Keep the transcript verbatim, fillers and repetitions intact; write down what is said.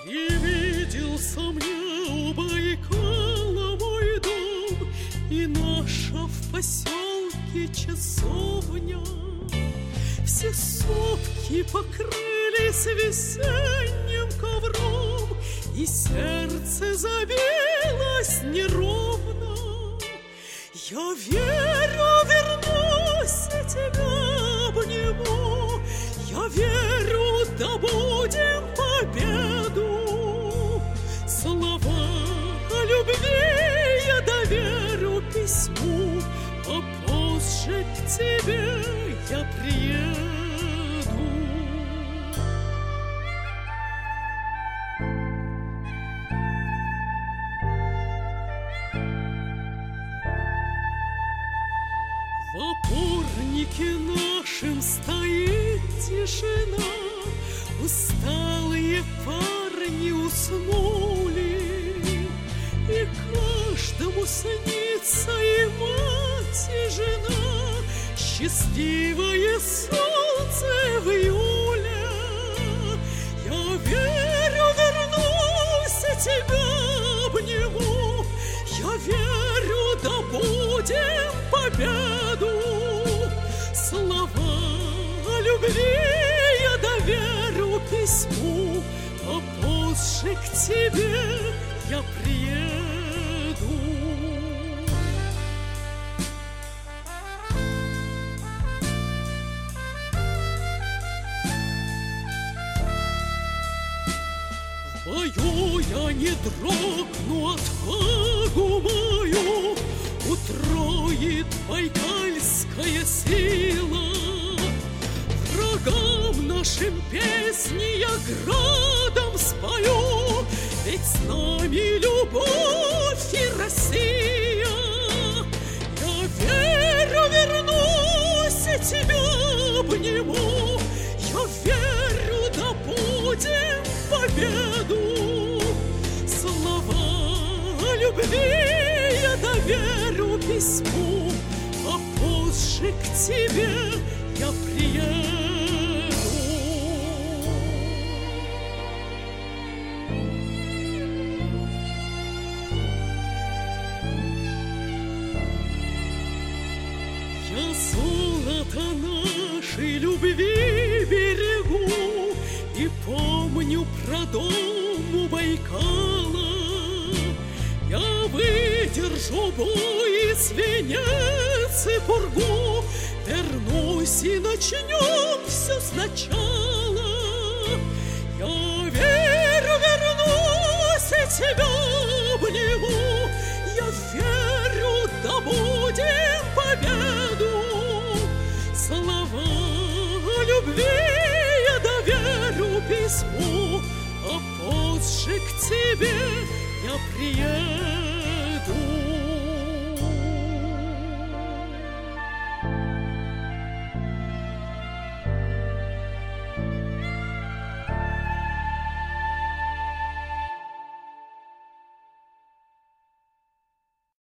Привиделся мне у Байкала мой дом и наша в поселке часовня. Все сопки покрылись весенним ковром, и сердце забилось неровно. Я верю, вернусь и тебя обниму. Я верю, добудем победу. Слова о любви я доверю письму, а позже к тебе я приеду. В опорнике нашем стоит тишина, усталые парни уснули, и каждому снится и мать, и жена, счастливое солнце в июле. Я верю, вернусь и тебя обниму. Я верю, добудем победу. Слова о любви я доверю письму, а позже к тебе я приеду. В бою я не дрогну, отвагу мою утроит байкальская сила. Врагам нашим песни я градом спою, ведь с нами любовь и Россия. Я верю, вернусь и тебя обниму. Я верю, добудем победу. Слова о любви я доверю письму, а позже к тебе я приеду. Я золото нашей любви берегу и помню про дом у Байкала. Я выдержу бой, свинец и пургу, вернусь и начнем все сначала. Я верю, вернусь и тебя обниму. Я верю, добудем победу. Слова о любви я доверю письму, а позже к тебе я приеду.